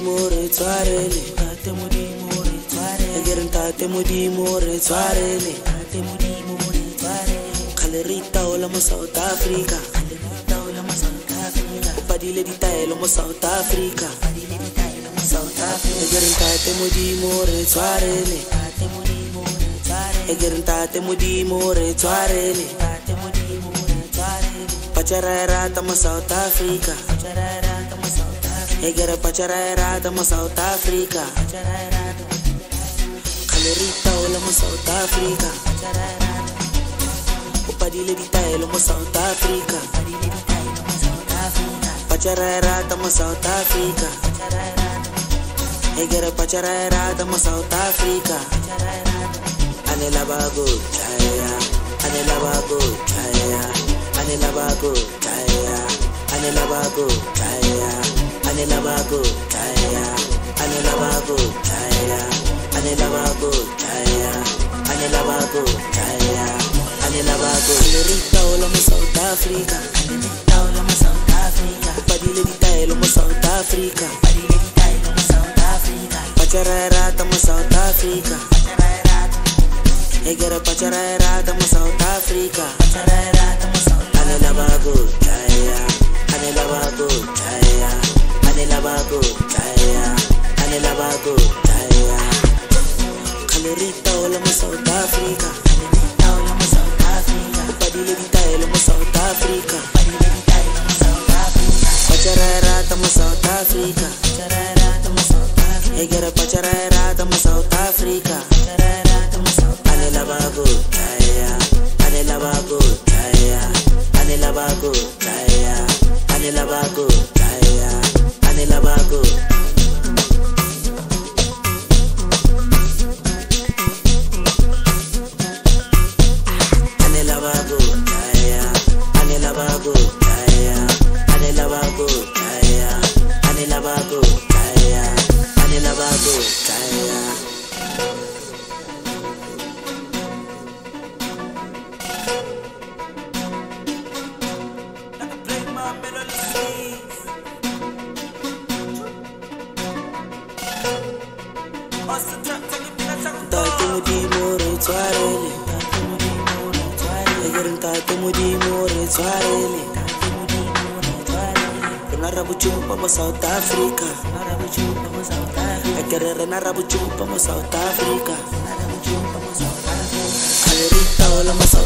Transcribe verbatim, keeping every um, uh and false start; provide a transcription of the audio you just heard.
modimo re tshwarele tate modimo re tshwarele ke re tate modimo re tshwarele tate modimo re tshwarele khale re itaola mo South Africa khale re itaola mo South Africa o padile ditaelo mo South Africa padile ditaelo mo South Africa ke re tate modimo re tshwarele tate modimo re tshwarele ke re tate modimo re tshwarele tate modimo re tshwarele pachara rata mo South Africa pachara rata mo South Africa ke re pachara rata mo South Africa pachara rata khale re itaola mo South Africa pachara rata o padile ditaelo mo South Africa padile ditaelo mo South Africa pachara rata mo South Africa pachara rata ke re pachara rata mo South Africa pachara rata anela bago chaya anela bago chaya anela bago chaya anela bago chaya anela bago chaya anela bago chaya anela bago chaya anela bago chaya anela bago lerita ola mo South Africa lerita ola mo South Africa padile ditaelo mo South Africa padile ditaelo mo South Africa pachara rata mo South Africa pachara rata egera pachara rata mo South Africa pachara rata mo South anela bago chaya anela bago chaya anela bago chaya anela bago chaya khale rita ola mo South Africa rita ola mo South Africa padile ditaelo mo South Africa padile ditaelo mo South Africa pachara rata mo South Africa pachara rata mo South Africa egera pachara rata mo South Africa pachara rata mo South anela bago chaya anela bago chaya anela bago chaya anela bago chaya anela bago anela bago chaya anela bago chaya anela bago chaya anela bago chaya anela bago chaya tate modimo re tshwarele tate modimo re tshwarele ke re tate modimo re tshwarele tate modimo re tshwarele rena ra bochupa mo South Africa rena ra bochupa mo South Africa ke re rena ra bochupa mo South Africa rena ra bochupa mo South Africa khale re itaola mo